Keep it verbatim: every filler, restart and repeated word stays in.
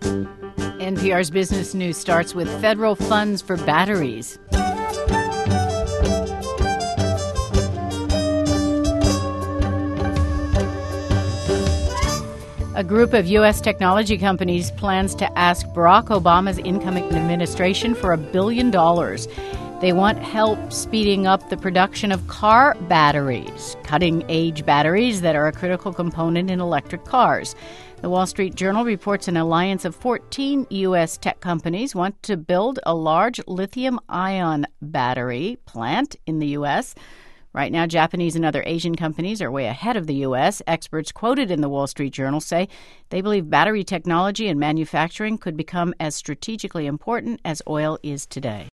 N P R's Business News starts with federal funds for batteries. A group of U S technology companies plans to ask Barack Obama's incoming administration for a billion dollars. They want help speeding up the production of car batteries, cutting-edge batteries that are a critical component in electric cars. The Wall Street Journal reports an alliance of fourteen U S tech companies want to build a large lithium-ion battery plant in the U S. Right now, Japanese and other Asian companies are way ahead of the U S. Experts quoted in the Wall Street Journal say they believe battery technology and manufacturing could become as strategically important as oil is today.